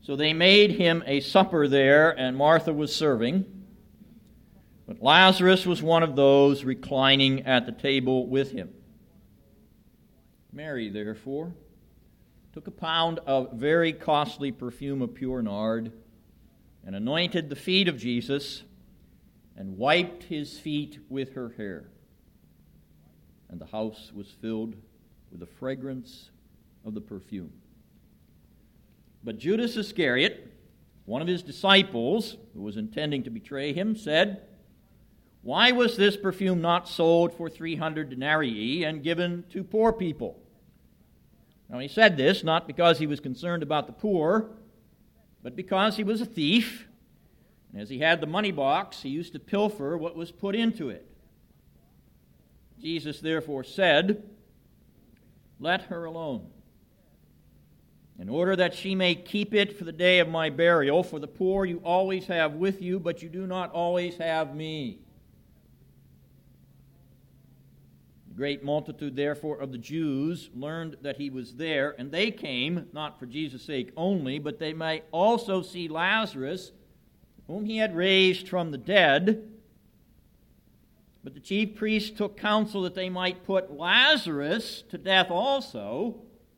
So they made him a supper there, and Martha was serving. But Lazarus was one of those reclining at the table with him. Mary, therefore, took a pound of very costly perfume of pure nard, and anointed the feet of Jesus, and wiped his feet with her hair. And the house was filled with the fragrance of the perfume. But Judas Iscariot, one of his disciples, who was intending to betray him, said, "Why was this perfume not sold for 300 denarii and given to poor people?" Now he said this not because he was concerned about the poor, but because he was a thief, and as he had the money box, he used to pilfer what was put into it. Jesus therefore said, "Let her alone, in order that she may keep it for the day of my burial. For the poor you always have with you, but you do not always have me." The great multitude, therefore, of the Jews learned that he was there, and they came, not for Jesus' sake only, but they might also see Lazarus, whom he had raised from the dead. But the chief priests took counsel that they might put Lazarus to death also,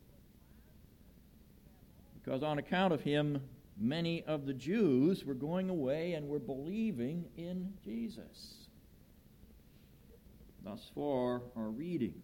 because on account of him, many of the Jews were going away and were believing in Jesus. Thus far, our reading.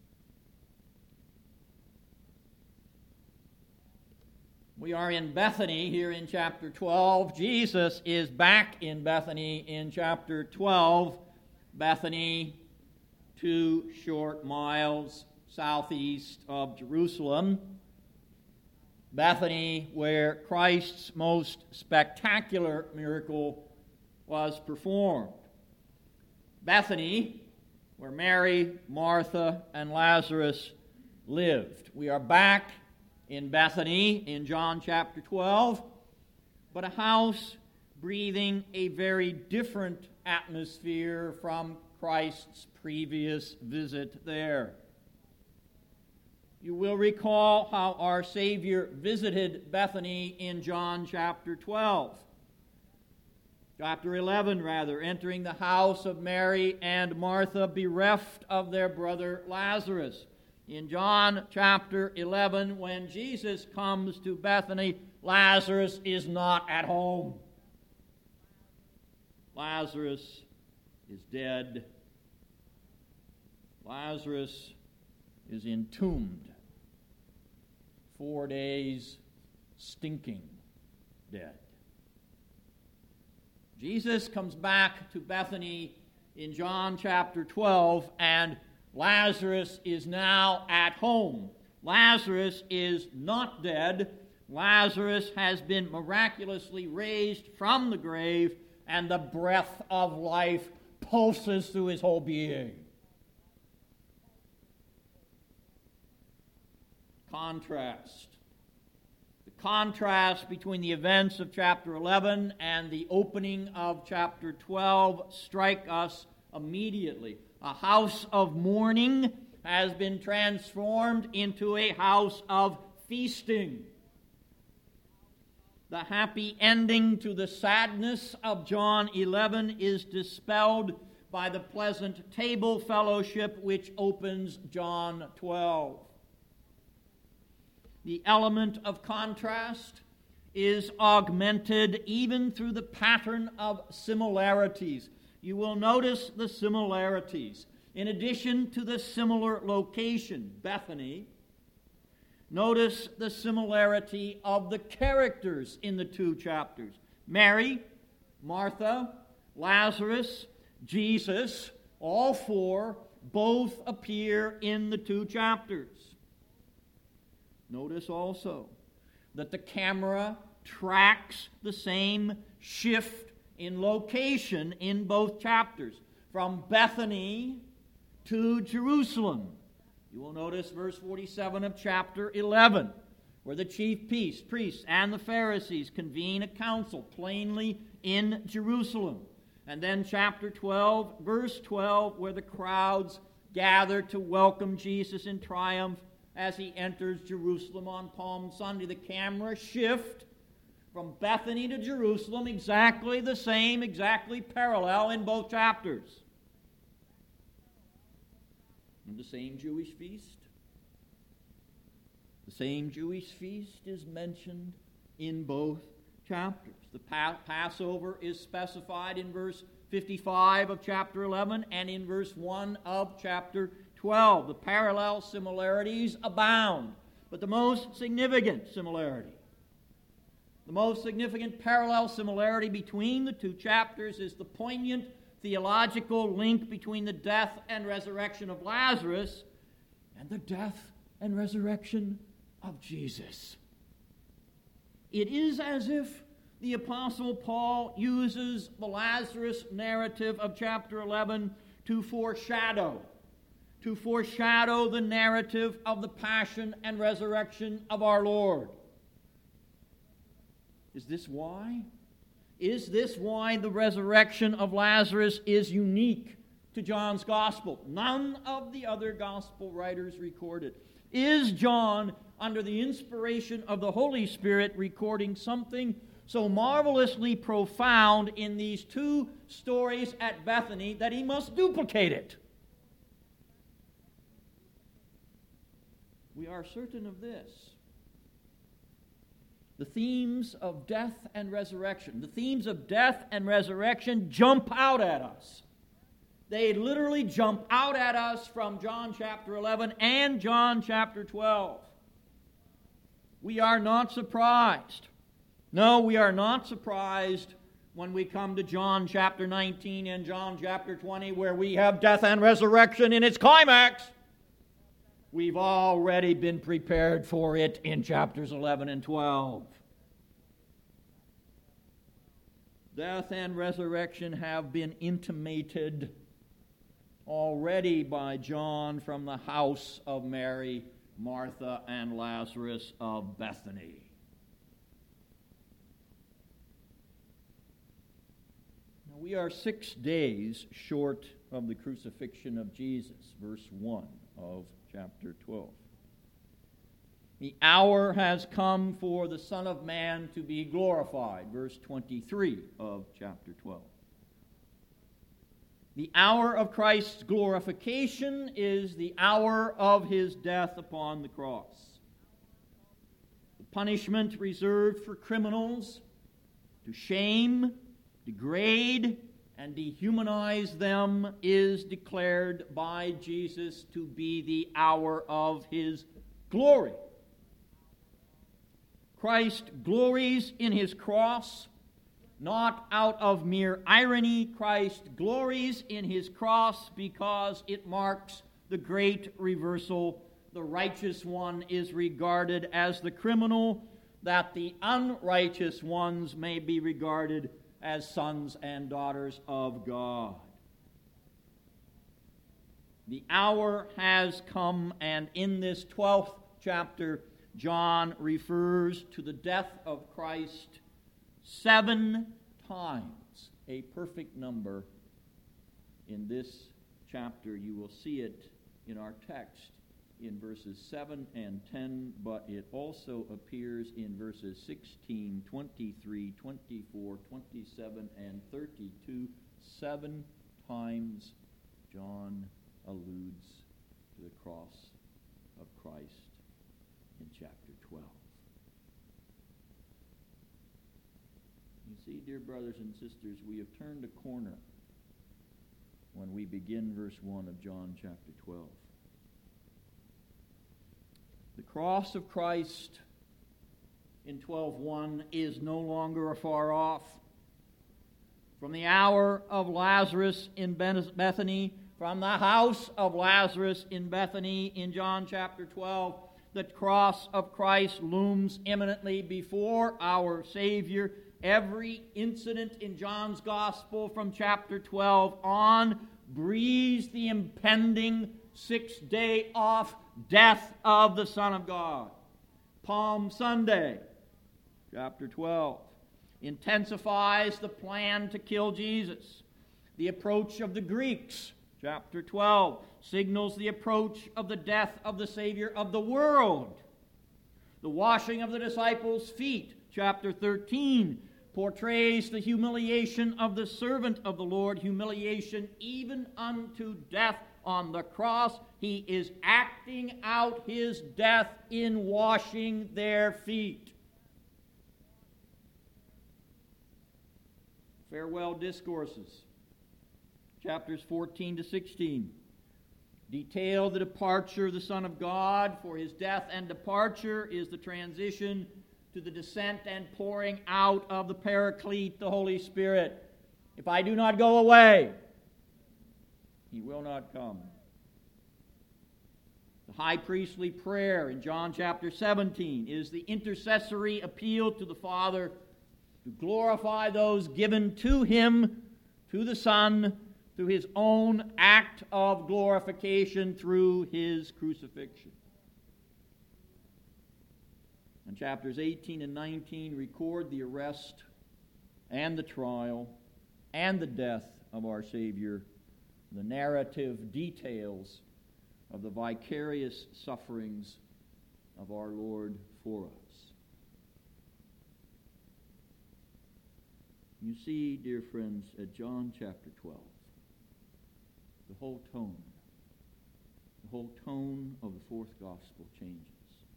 We are in Bethany here in chapter 12. Jesus is back in Bethany in chapter 12. Bethany, 2 short miles southeast of Jerusalem. Bethany, where Christ's most spectacular miracle was performed. Bethany, where Mary, Martha, and Lazarus lived. We are back in Bethany in John chapter 12, but a house breathing a very different atmosphere from Christ's previous visit there. You will recall how our Savior visited Bethany in John chapter 12. Chapter 11, entering the house of Mary and Martha, bereft of their brother Lazarus. In John chapter 11, when Jesus comes to Bethany, Lazarus is not at home. Lazarus is dead. Lazarus is entombed. 4 days stinking dead. Jesus comes back to Bethany in John chapter 12, and Lazarus is now at home. Lazarus is not dead. Lazarus has been miraculously raised from the grave, and the breath of life pulses through his whole being. Contrast. The contrast between the events of chapter 11 and the opening of chapter 12 strike us immediately. A house of mourning has been transformed into a house of feasting. The happy ending to the sadness of John 11 is dispelled by the pleasant table fellowship which opens John 12. The element of contrast is augmented even through the pattern of similarities. You will notice the similarities. In addition to the similar location, Bethany, notice the similarity of the characters in the two chapters. Mary, Martha, Lazarus, Jesus, all four both appear in the two chapters. Notice also that the camera tracks the same shift in location in both chapters, from Bethany to Jerusalem. You will notice verse 47 of chapter 11, where the chief priests and the Pharisees convene a council plainly in Jerusalem. And then chapter 12, verse 12, where the crowds gather to welcome Jesus in triumph as he enters Jerusalem on Palm Sunday. The camera shift from Bethany to Jerusalem, exactly the same, exactly parallel in both chapters. And the same Jewish feast. The same Jewish feast is mentioned in both chapters. The Passover is specified in verse 55 of chapter 11 and in verse 1 of chapter 12. The parallel similarities abound, but the most significant similarity, the most significant parallel similarity between the two chapters is the poignant theological link between the death and resurrection of Lazarus and the death and resurrection of Jesus. It is as if the Apostle Paul uses the Lazarus narrative of chapter 11 to foreshadow the narrative of the passion and resurrection of our Lord. Is this why? Is this why the resurrection of Lazarus is unique to John's Gospel? None of the other Gospel writers record it. Is John, under the inspiration of the Holy Spirit, recording something so marvelously profound in these two stories at Bethany that he must duplicate it? We are certain of this. The themes of death and resurrection, jump out at us. They literally jump out at us from John chapter 11 and John chapter 12. We are not surprised. No, we are not surprised when we come to John chapter 19 and John chapter 20, where we have death and resurrection in its climax. We've already been prepared for it in chapters 11 and 12. Death and resurrection have been intimated already by John from the house of Mary, Martha, and Lazarus of Bethany. Now, we are 6 days short of the crucifixion of Jesus, verse 1 of chapter 12. The hour has come for the Son of Man to be glorified, verse 23 of chapter 12. The hour of Christ's glorification is the hour of his death upon the cross. The punishment reserved for criminals to shame, degrade, and dehumanize them is declared by Jesus to be the hour of his glory. Christ glories in his cross, not out of mere irony. Christ glories in his cross because it marks the great reversal. The righteous one is regarded as the criminal, that the unrighteous ones may be regarded as sons and daughters of God. The hour has come, and in this 12th chapter, John refers to the death of Christ 7 times, a perfect number. In this chapter, you will see it in our text in verses 7 and 10, but it also appears in verses 16, 23, 24, 27, and 32. 7 times John alludes to the cross of Christ in chapter 12. You see, dear brothers and sisters, we have turned a corner when we begin verse 1 of John chapter 12. The cross of Christ in 12:1 is no longer afar off. From the hour of Lazarus in Bethany, from the house of Lazarus in Bethany in John chapter 12, the cross of Christ looms imminently before our Savior. Every incident in John's Gospel from chapter 12 on breathes the impending 6-day off death of the Son of God. Palm Sunday, chapter 12, intensifies the plan to kill Jesus. The approach of the Greeks, chapter 12, signals the approach of the death of the Savior of the world. The washing of the disciples' feet chapter 13 portrays the humiliation of the servant of the Lord, humiliation even unto death on the cross. He is acting out his death in washing their feet. Farewell Discourses, chapters 14 to 16, detail the departure of the Son of God, for his death and departure is the transition to the descent and pouring out of the Paraclete, the Holy Spirit. If I do not go away, he will not come. The high priestly prayer in John chapter 17 is the intercessory appeal to the Father to glorify those given to him, to the Son, through his own act of glorification through his crucifixion. And chapters 18 and 19 record the arrest and the trial and the death of our Savior, the narrative details of the vicarious sufferings of our Lord for us. You see, dear friends, at John chapter 12, the whole tone of the fourth gospel changes.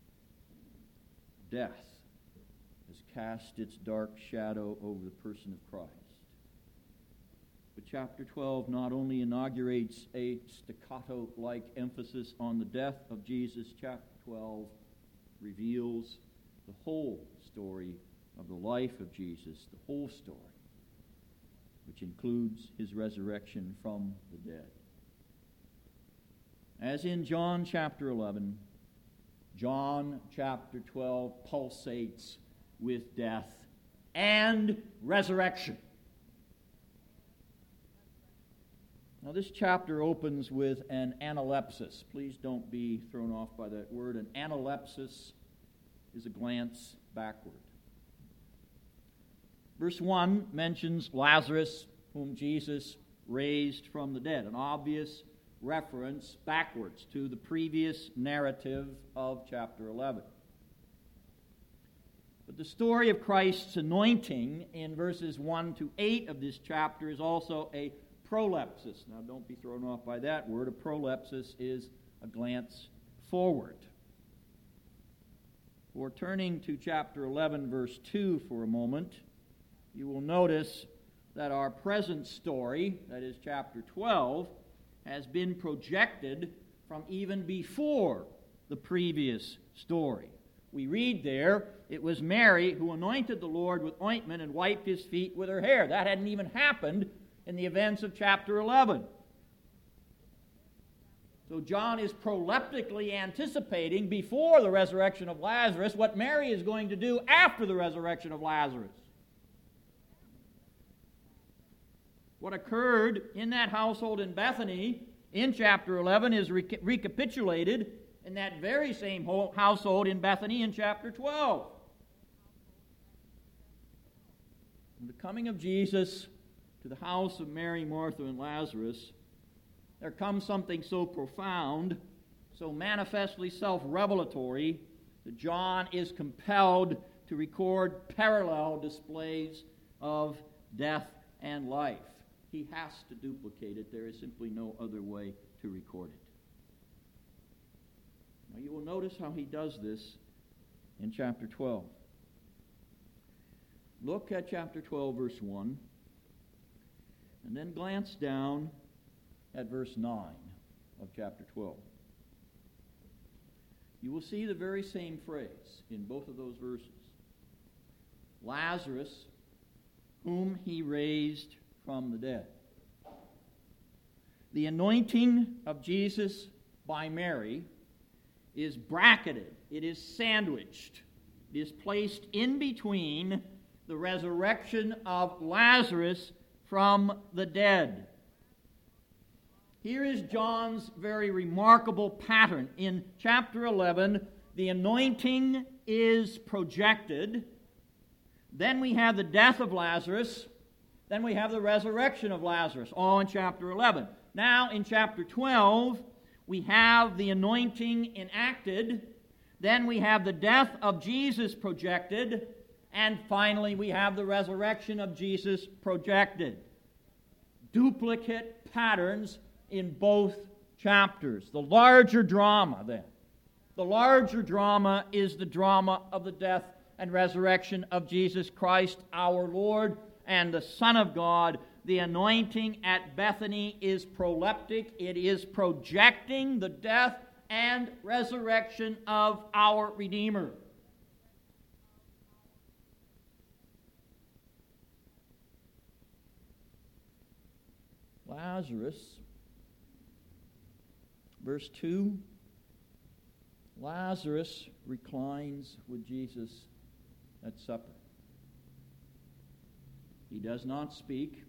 Death has cast its dark shadow over the person of Christ. But chapter 12 not only inaugurates a staccato-like emphasis on the death of Jesus, chapter 12 reveals the whole story of the life of Jesus, the whole story, which includes his resurrection from the dead. As in John chapter 11, John chapter 12 pulsates with death and resurrection. Now, this chapter opens with an analepsis. Please don't be thrown off by that word. An analepsis is a glance backward. Verse 1 mentions Lazarus, whom Jesus raised from the dead, an obvious reference backwards to the previous narrative of chapter 11. But the story of Christ's anointing in verses 1 to 8 of this chapter is also a prolepsis. Now, don't be thrown off by that word. A prolepsis is a glance forward. For turning to chapter 11, verse 2 for a moment, you will notice that our present story, that is chapter 12, has been projected from even before the previous story. We read there, it was Mary who anointed the Lord with ointment and wiped his feet with her hair. That hadn't even happened in the events of chapter 11. So John is proleptically anticipating before the resurrection of Lazarus what Mary is going to do after the resurrection of Lazarus. What occurred in that household in Bethany in chapter 11 is recapitulated in that very same household in Bethany in chapter 12. In the coming of Jesus to the house of Mary, Martha, and Lazarus, there comes something so profound, so manifestly self-revelatory, that John is compelled to record parallel displays of death and life. He has to duplicate it. There is simply no other way to record it. Now you will notice how he does this in chapter 12. Look at chapter 12, verse 1, and then glance down at verse 9 of chapter 12. You will see the very same phrase in both of those verses. Lazarus, whom he raised from the dead. The anointing of Jesus by Mary is bracketed, it is sandwiched, it is placed in between the resurrection of Lazarus from the dead. Here is John's very remarkable pattern. In chapter 11, the anointing is projected. Then we have the death of Lazarus. Then we have the resurrection of Lazarus, all in chapter 11. Now, in chapter 12, we have the anointing enacted. Then we have the death of Jesus projected. And finally, we have the resurrection of Jesus projected. Duplicate patterns in both chapters. The larger drama, then. The larger drama is the drama of the death and resurrection of Jesus Christ, our Lord and the Son of God. The anointing at Bethany is proleptic. It is projecting the death and resurrection of our Redeemer. Lazarus, verse 2, Lazarus reclines with Jesus at supper. He does not speak.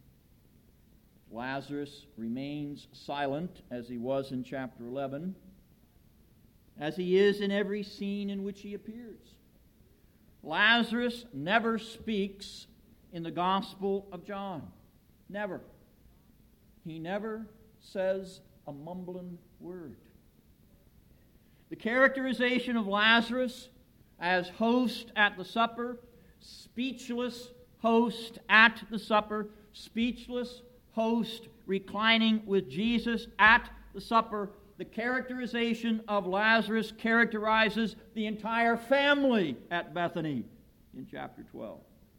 Lazarus remains silent, as he was in chapter 11, as he is in every scene in which he appears. Lazarus never speaks in the Gospel of John. Never. He never says a mumbling word. The characterization of Lazarus as host at the supper, speechless host at the supper, speechless host reclining with Jesus at the supper. The characterization of Lazarus characterizes the entire family at Bethany in chapter 12.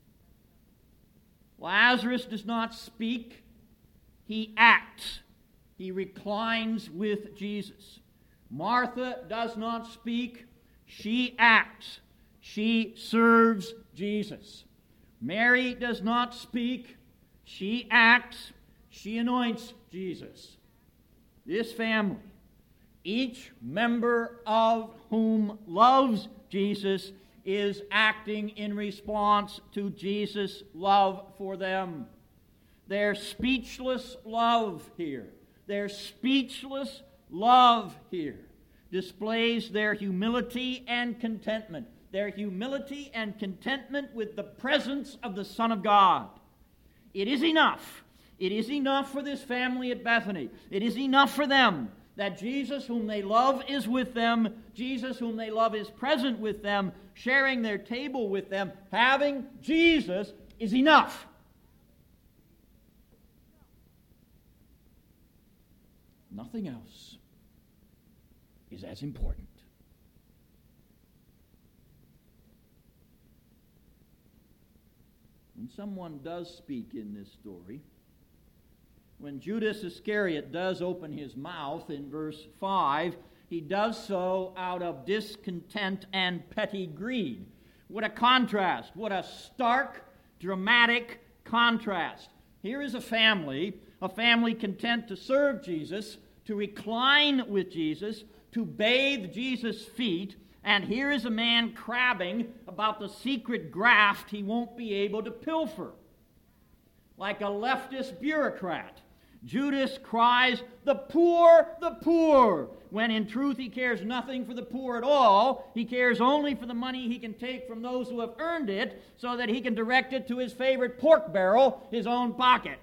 Lazarus does not speak. He acts. He reclines with Jesus. Martha does not speak. She acts. She serves Jesus. Mary does not speak. She acts. She anoints Jesus. This family, each member of whom loves Jesus, is acting in response to Jesus' love for them. Their speechless love here, their speechless love here displays their humility and contentment. Their humility and contentment with the presence of the Son of God. It is enough. It is enough for this family at Bethany. It is enough for them that Jesus, whom they love, is with them. Jesus, whom they love, is present with them, sharing their table with them. Having Jesus is enough. Nothing else is as important. When someone does speak in this story, when Judas Iscariot does open his mouth in verse 5, he does so out of discontent and petty greed. What a contrast. What a stark, dramatic contrast. Here is a family content to serve Jesus, to recline with Jesus, to bathe Jesus' feet, and here is a man crabbing about the secret graft he won't be able to pilfer. Like a leftist bureaucrat, Judas cries, "The poor," when in truth he cares nothing for the poor at all. He cares only for the money he can take from those who have earned it so that he can direct it to his favorite pork barrel, his own pocket.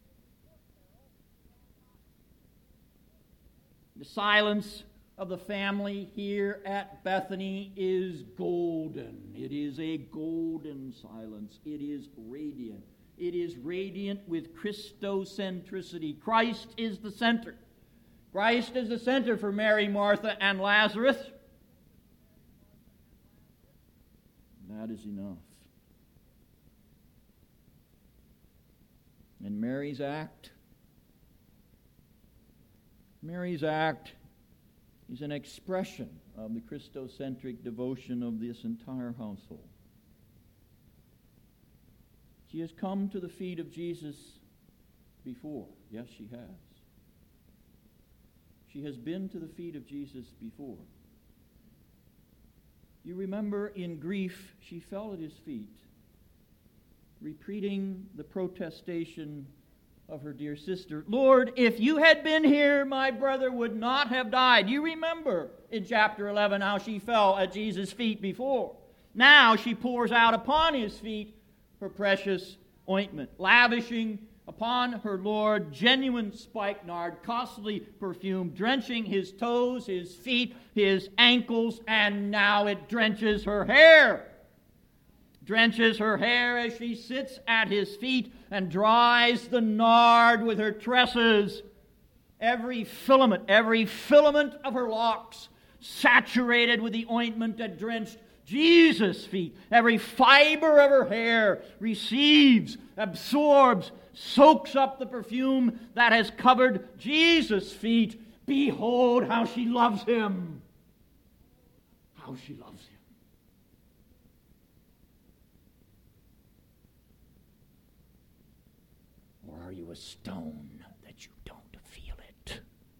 The silence of the family here at Bethany is golden. It is a golden silence. It is radiant. It is radiant with Christocentricity. Christ is the center. Christ is the center for Mary, Martha, and Lazarus. That is enough. And Mary's act is an expression of the Christocentric devotion of this entire household. She has come to the feet of Jesus before. Yes, she has. She has been to the feet of Jesus before. You remember in grief, she fell at his feet, repeating the protestation of her dear sister, "Lord, if you had been here, my brother would not have died." You remember in chapter 11 how she fell at Jesus' feet before. Now she pours out upon his feet her precious ointment, lavishing upon her Lord genuine spikenard, costly perfume, drenching his toes, his feet, his ankles, and now it drenches her hair. drenches her hair as she sits at his feet, and dries the nard with her tresses. Every filament of her locks saturated with the ointment that drenched Jesus' feet. Every fiber of her hair receives, absorbs, soaks up the perfume that has covered Jesus' feet. Behold how she loves him. How she loves him. Or are you a stone that you don't feel it?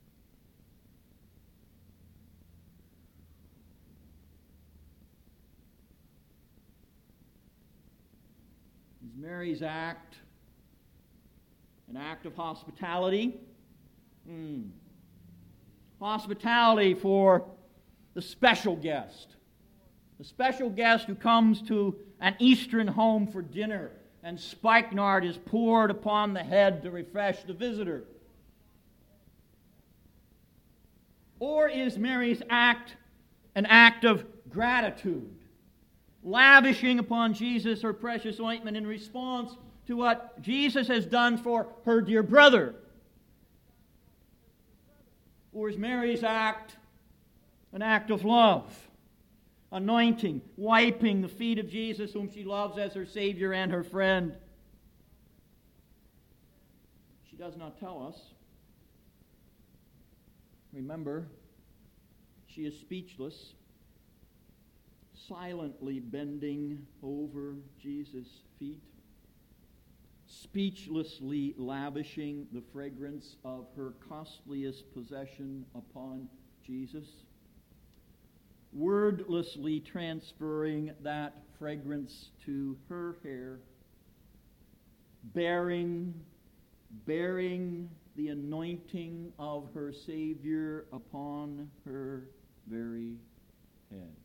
Is Mary's act an act of hospitality? Hospitality for the special guest. The special guest who comes to an Eastern home for dinner, and spikenard is poured upon the head to refresh the visitor. Or is Mary's act an act of gratitude, lavishing upon Jesus her precious ointment in response to what Jesus has done for her dear brother? Or is Mary's act an act of love, anointing, wiping the feet of Jesus, whom she loves as her Savior and her friend? She does not tell us. Remember, she is speechless, silently bending over Jesus' feet, speechlessly lavishing the fragrance of her costliest possession upon Jesus, wordlessly transferring that fragrance to her hair, bearing the anointing of her Savior upon her very head.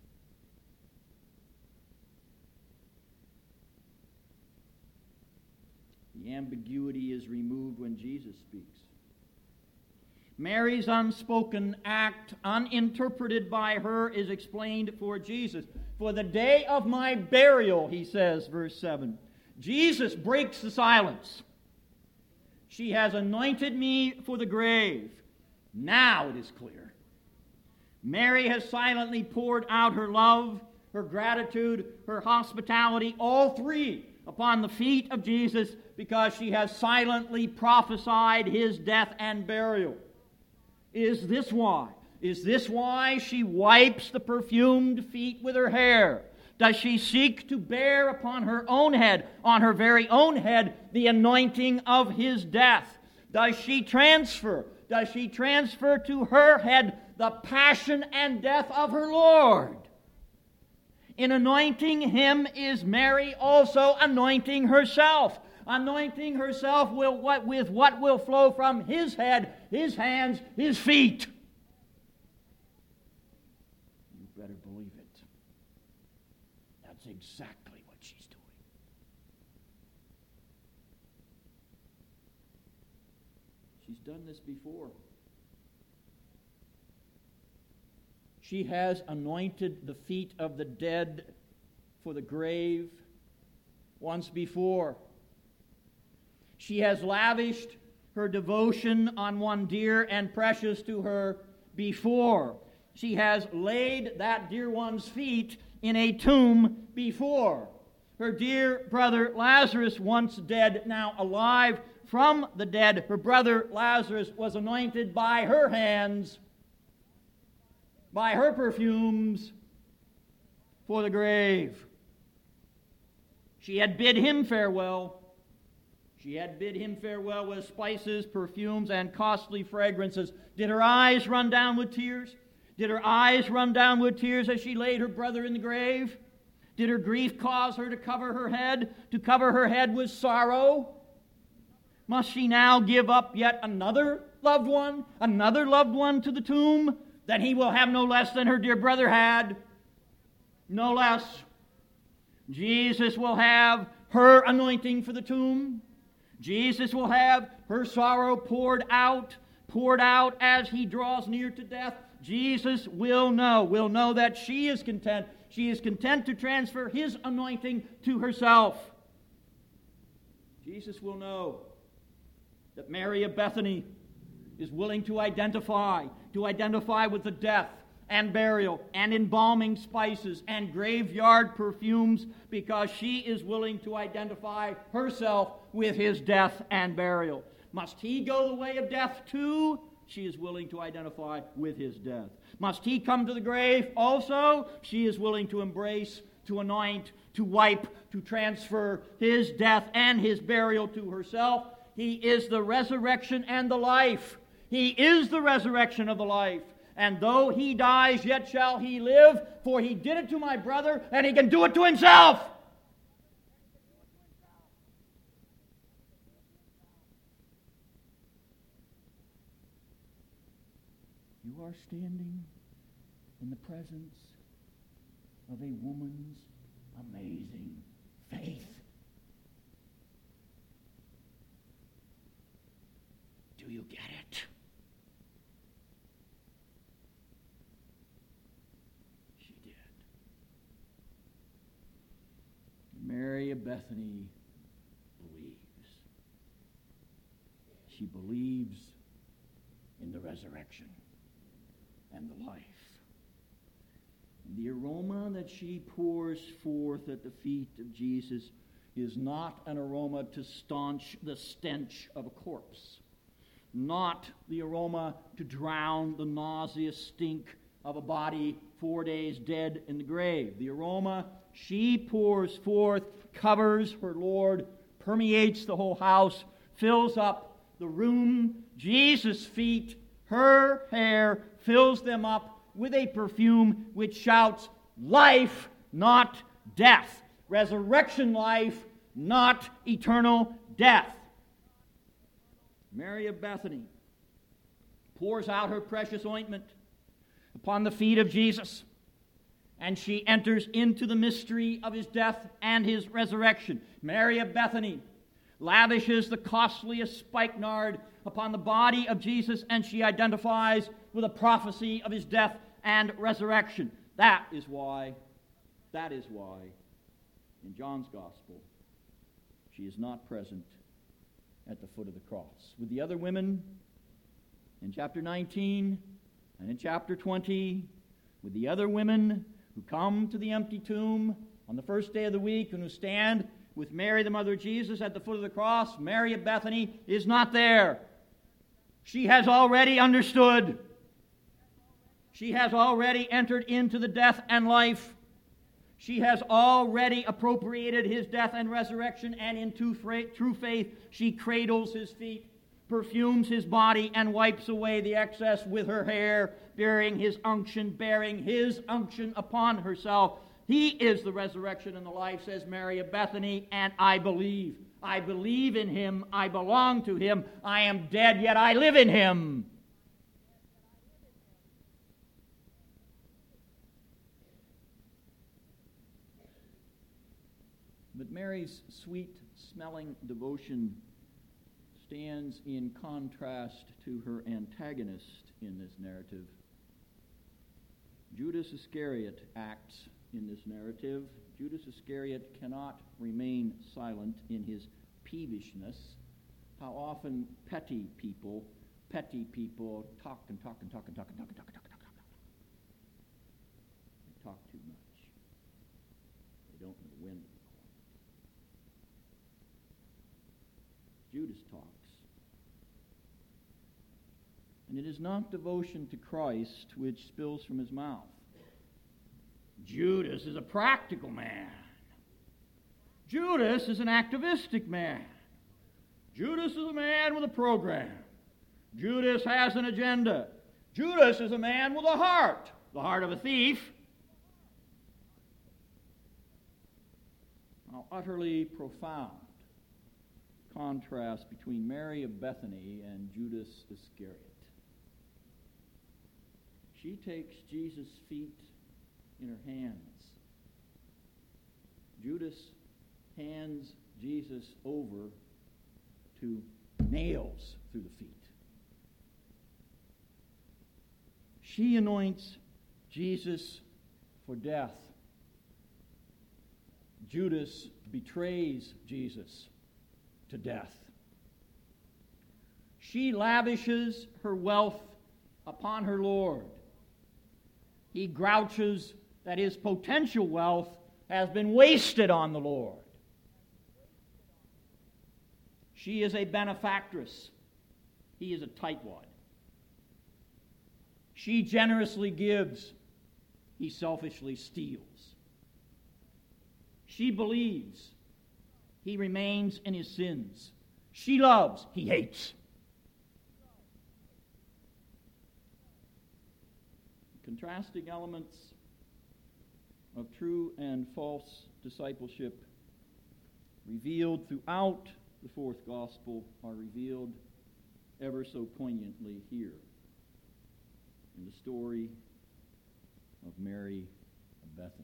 The ambiguity is removed when Jesus speaks. Mary's unspoken act, uninterpreted by her, is explained for Jesus. For the day of my burial, he says, verse 7, Jesus breaks the silence. She has anointed me for the grave. Now it is clear. Mary has silently poured out her love, her gratitude, her hospitality, all three upon the feet of Jesus, because she has silently prophesied his death and burial. Is this why? Is this why she wipes the perfumed feet with her hair? Does she seek to bear upon her own head, on her very own head, the anointing of his death? Does she transfer to her head the passion and death of her Lord? In anointing him is Mary also anointing herself. Anointing herself with what will flow from his head, his hands, his feet. You better believe it. That's exactly what she's doing. She's done this before. She has anointed the feet of the dead for the grave once before. She has lavished her devotion on one dear and precious to her before. She has laid that dear one's feet in a tomb before. Her dear brother Lazarus, once dead, now alive from the dead, her brother Lazarus was anointed by her hands, by her perfumes, for the grave. She had bid him farewell. She had bid him farewell with spices, perfumes, and costly fragrances. Did her eyes run down with tears? Did her eyes run down with tears as she laid her brother in the grave? Did her grief cause her to cover her head with sorrow? Must she now give up yet another loved one to the tomb? Then he will have no less than her dear brother had. No less. Jesus will have her anointing for the tomb. Jesus will have her sorrow poured out as he draws near to death. Jesus will know that she is content She is content to transfer his anointing to herself. Jesus will know that Mary of Bethany is willing to identify with the death and burial and embalming spices and graveyard perfumes, because she is willing to identify herself with his death and burial. Must he go the way of death too? She is willing to identify with his death. Must he come to the grave also? She is willing to embrace, to anoint, to wipe, to transfer his death and his burial to herself. He is the resurrection and the life. He is the resurrection of the life. And though he dies, yet shall he live, for he did it to my brother, and he can do it to himself. You are standing in the presence of a woman's amazing faith. Do you get it? She did. Mary of Bethany believes. She believes in the resurrection and the life. And the aroma that she pours forth at the feet of Jesus is not an aroma to staunch the stench of a corpse, not the aroma to drown the nauseous stink of a body 4 days dead in the grave. The aroma she pours forth covers her Lord, permeates the whole house, fills up the room. Jesus' feet, her hair, fills them up with a perfume which shouts, life, not death. Resurrection life, not eternal death. Mary of Bethany pours out her precious ointment upon the feet of Jesus, and she enters into the mystery of his death and his resurrection. Mary of Bethany lavishes the costliest spikenard upon the body of Jesus, and she identifies with a prophecy of his death and resurrection. That is why in John's Gospel she is not present at the foot of the cross. With the other women in chapter 19 and in chapter 20, with the other women who come to the empty tomb on the first day of the week and who stand with Mary, the mother of Jesus, at the foot of the cross, Mary of Bethany is not there. She has already understood. She has already entered into the death and life. She has already appropriated his death and resurrection, and in true faith, she cradles his feet, perfumes his body, and wipes away the excess with her hair, bearing his unction upon herself. He is the resurrection and the life, says Mary of Bethany, and I believe. I believe in him. I belong to him. I am dead, yet I live in him. But Mary's sweet-smelling devotion stands in contrast to her antagonist in this narrative. Judas Iscariot acts in this narrative. Judas Iscariot cannot remain silent in his peevishness. How often petty people talk and talk and talk and talk and talk and talk and talk and talk. They talk too much. They don't know when to be quiet. Judas talks. And it is not devotion to Christ which spills from his mouth. Judas is a practical man. Judas is an activistic man. Judas is a man with a program. Judas has an agenda. Judas is a man with a heart, the heart of a thief. How utterly profound contrast between Mary of Bethany and Judas Iscariot. She takes Jesus' feet in her hands. Judas hands Jesus over to nails through the feet. She anoints Jesus for death. Judas betrays Jesus to death. She lavishes her wealth upon her Lord. He grouches that his potential wealth has been wasted on the Lord. She is a benefactress. He is a tightwad. She generously gives. He selfishly steals. She believes. He remains in his sins. She loves. He hates. Contrasting elements of true and false discipleship revealed throughout the fourth gospel are revealed ever so poignantly here in the story of Mary of Bethany.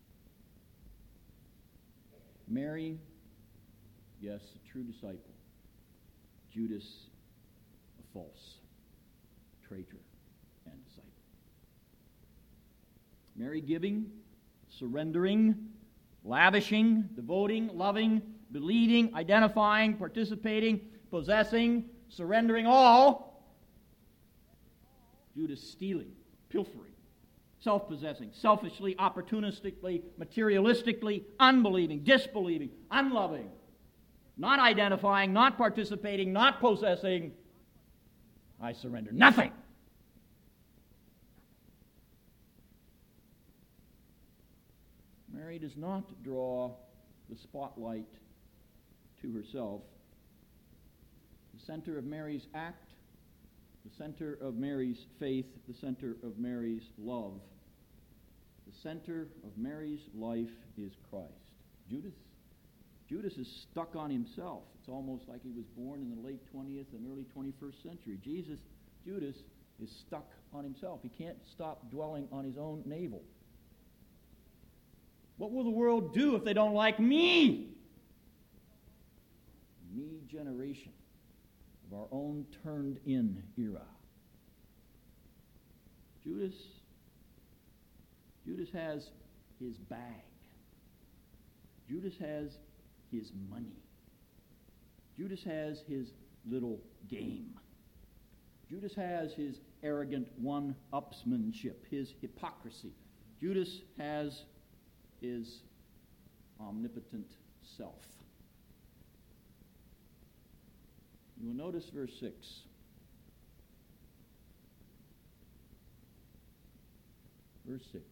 Mary, yes, a true disciple. Judas, a false traitor and disciple. Mary giving, surrendering, lavishing, devoting, loving, believing, identifying, participating, possessing, surrendering all. Judas stealing, pilfering, self-possessing, selfishly, opportunistically, materialistically, unbelieving, disbelieving, unloving, not identifying, not participating, not possessing. I surrender nothing. Mary does not draw the spotlight to herself. The center of Mary's act, the center of Mary's faith, the center of Mary's love, the center of Mary's life is Christ. Judas is stuck on himself. It's almost like he was born in the late 20th and early 21st century. Judas is stuck on himself. He can't stop dwelling on his own navel. What will the world do if they don't like me? Me generation of our own turned-in era. Judas has his bag. Judas has his money. Judas has his little game. Judas has his arrogant one-upsmanship, his hypocrisy. Judas has his omnipotent self. You will notice verse 6. Verse 6.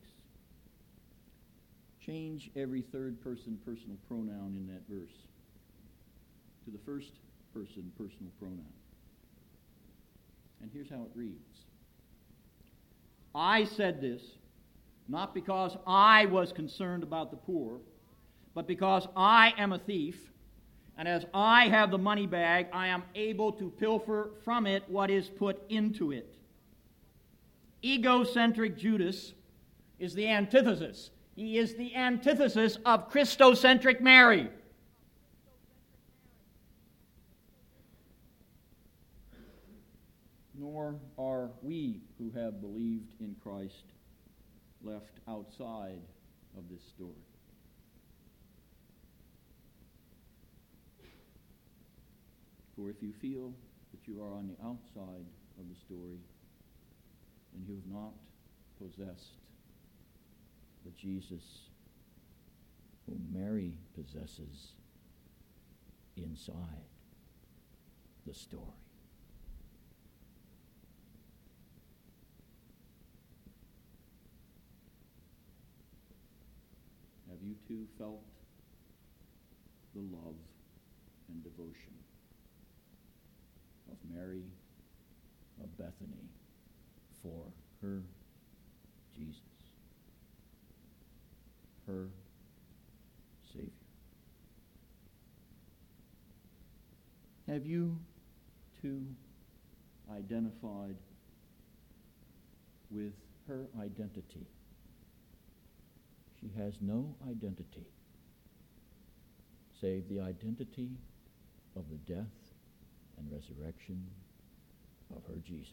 Change every third person personal pronoun in that verse to the first person personal pronoun. And here's how it reads. I said this not because I was concerned about the poor, but because I am a thief, and as I have the money bag, I am able to pilfer from it what is put into it. Egocentric Judas is the antithesis. He is the antithesis of Christocentric Mary. Nor are we who have believed in Christ left outside of this story. For if you feel that you are on the outside of the story, then you have not possessed the Jesus whom Mary possesses inside the story. Have you too felt the love and devotion of Mary of Bethany for her Jesus, her Savior? Have you too identified with her identity? She has no identity save the identity of the death and resurrection of her Jesus,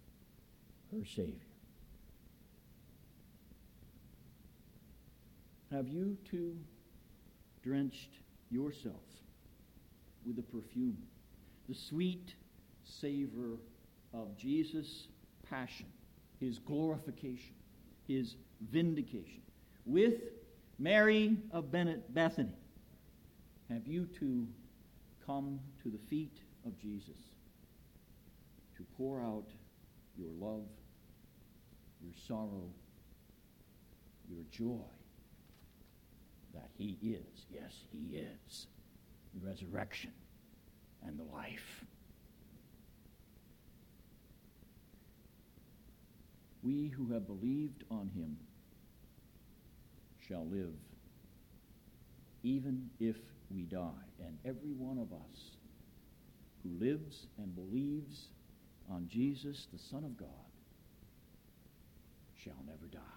her Savior. have you too drenched yourself with the perfume, the sweet savor of Jesus' passion, his glorification, his vindication? With Mary of Bethany, have you too come to the feet of Jesus to pour out your love, your sorrow, your joy that he is, yes, he is, the resurrection and the life? We who have believed on him shall live, even if we die. And every one of us who lives and believes on Jesus, the Son of God, shall never die.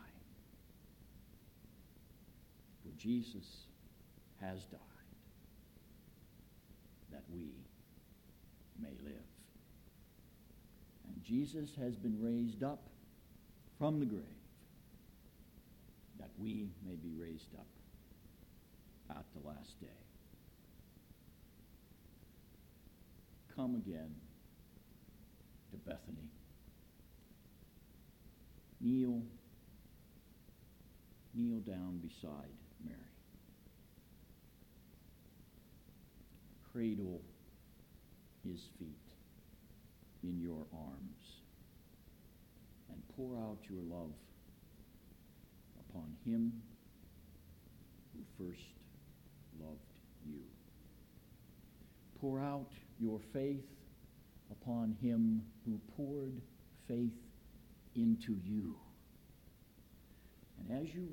For Jesus has died, that we may live. And Jesus has been raised up from the grave, that we may be raised up at the last day. Come again to Bethany. Kneel down beside Mary. Cradle his feet in your arms and pour out your love upon him who first loved you. Pour out your faith upon him who poured faith into you. And as you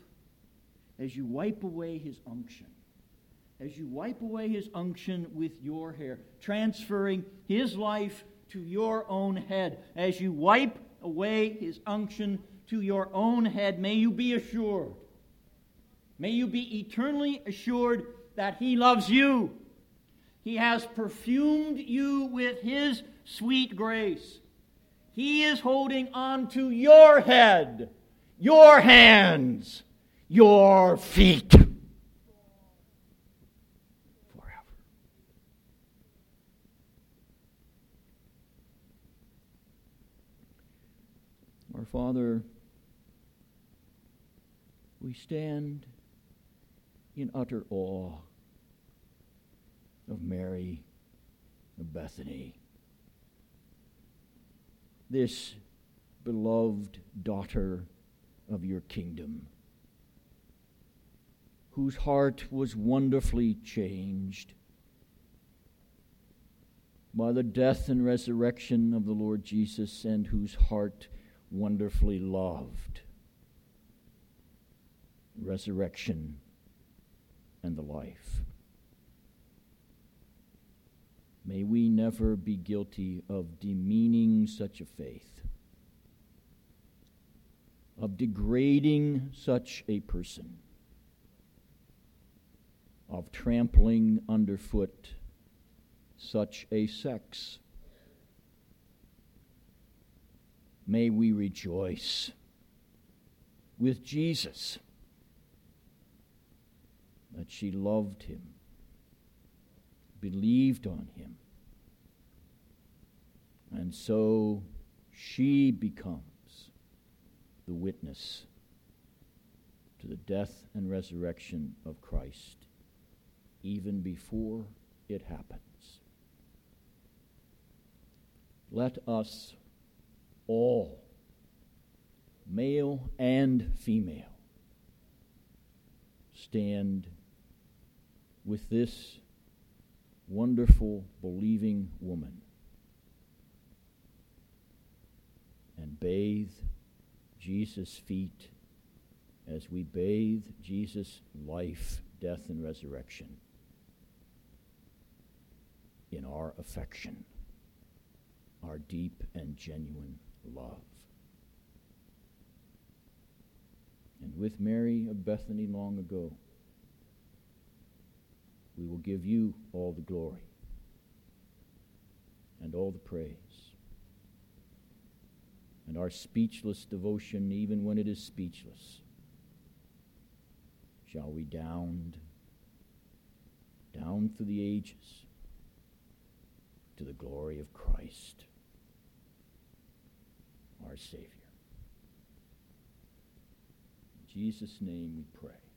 wipe away his unction, as you wipe away his unction with your hair, transferring his life to your own head, as you wipe away his unction to your own head, may you be assured, may you be eternally assured that he loves you. He has perfumed you with his sweet grace. He is holding on to your head, your hands, your feet forever. Our Father, we stand in utter awe of Mary of Bethany, this beloved daughter of your kingdom, whose heart was wonderfully changed by the death and resurrection of the Lord Jesus, and whose heart wonderfully loved resurrection and the life. May we never be guilty of demeaning such a faith, of degrading such a person, of trampling underfoot such a sex. May we rejoice with Jesus that she loved him, believed on him, and so she becomes the witness to the death and resurrection of Christ even before it happens. Let us all, male and female, stand with this wonderful believing woman and bathe Jesus' feet as we bathe Jesus' life, death, and resurrection in our affection, our deep and genuine love. And with Mary of Bethany long ago, we will give you all the glory and all the praise. And our speechless devotion, even when it is speechless, shall redound down through the ages to the glory of Christ, our Savior. In Jesus' name we pray.